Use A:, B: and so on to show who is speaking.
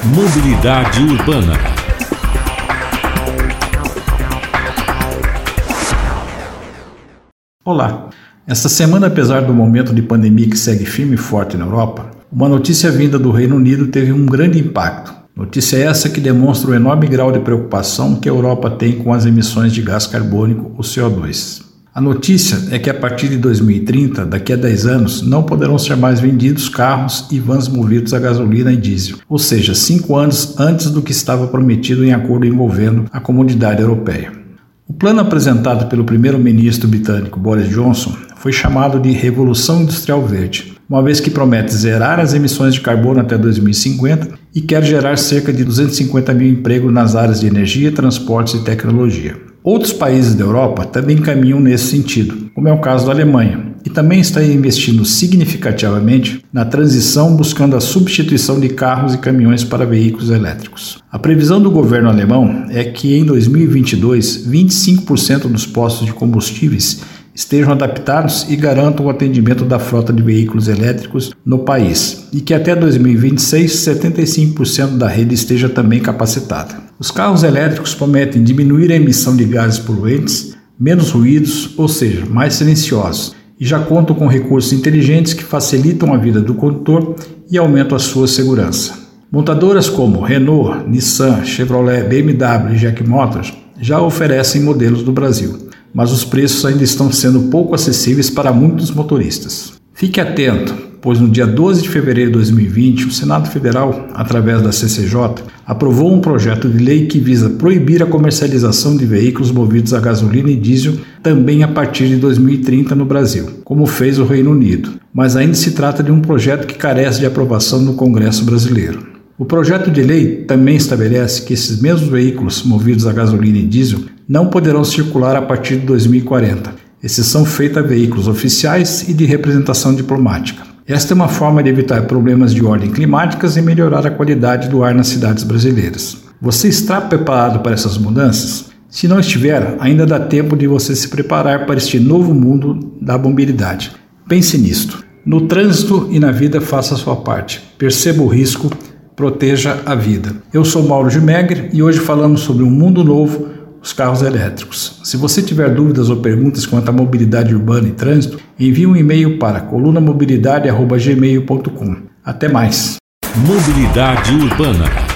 A: Mobilidade Urbana.
B: Olá! Esta semana, apesar do momento de pandemia que segue firme e forte na Europa, uma notícia vinda do Reino Unido teve um grande impacto. Notícia essa que demonstra o enorme grau de preocupação que a Europa tem com as emissões de gás carbônico, o CO2. A notícia é que a partir de 2030, daqui a 10 anos, não poderão ser mais vendidos carros e vans movidos a gasolina e diesel, ou seja, 5 anos antes do que estava prometido em acordo envolvendo a Comunidade Europeia. O plano apresentado pelo primeiro-ministro britânico Boris Johnson foi chamado de Revolução Industrial Verde, uma vez que promete zerar as emissões de carbono até 2050 e quer gerar cerca de 250 mil empregos nas áreas de energia, transportes e tecnologia. Outros países da Europa também caminham nesse sentido, como é o caso da Alemanha, e também está investindo significativamente na transição buscando a substituição de carros e caminhões para veículos elétricos. A previsão do governo alemão é que em 2022, 25% dos postos de combustíveis estejam adaptados e garantam o atendimento da frota de veículos elétricos no país, e que até 2026, 75% da rede esteja também capacitada. Os carros elétricos prometem diminuir a emissão de gases poluentes, menos ruídos, ou seja, mais silenciosos, e já contam com recursos inteligentes que facilitam a vida do condutor e aumentam a sua segurança. Montadoras como Renault, Nissan, Chevrolet, BMW e Jack Motors já oferecem modelos no Brasil, mas os preços ainda estão sendo pouco acessíveis para muitos motoristas. Fique atento, pois no dia 12 de fevereiro de 2020, o Senado Federal, através da CCJ, aprovou um projeto de lei que visa proibir a comercialização de veículos movidos a gasolina e diesel também a partir de 2030 no Brasil, como fez o Reino Unido, mas ainda se trata de um projeto que carece de aprovação no Congresso brasileiro. O projeto de lei também estabelece que esses mesmos veículos movidos a gasolina e diesel não poderão circular a partir de 2040, exceção feita a veículos oficiais e de representação diplomática. Esta é uma forma de evitar problemas de ordem climáticas e melhorar a qualidade do ar nas cidades brasileiras. Você está preparado para essas mudanças? Se não estiver, ainda dá tempo de você se preparar para este novo mundo da mobilidade. Pense nisto. No trânsito e na vida, faça a sua parte. Perceba o risco, proteja a vida. Eu sou Mauro Gimegre e hoje falamos sobre um mundo novo, os carros elétricos. Se você tiver dúvidas ou perguntas quanto à mobilidade urbana e trânsito, envie um e-mail para colunamobilidade@gmail.com. Até mais.
A: Mobilidade Urbana.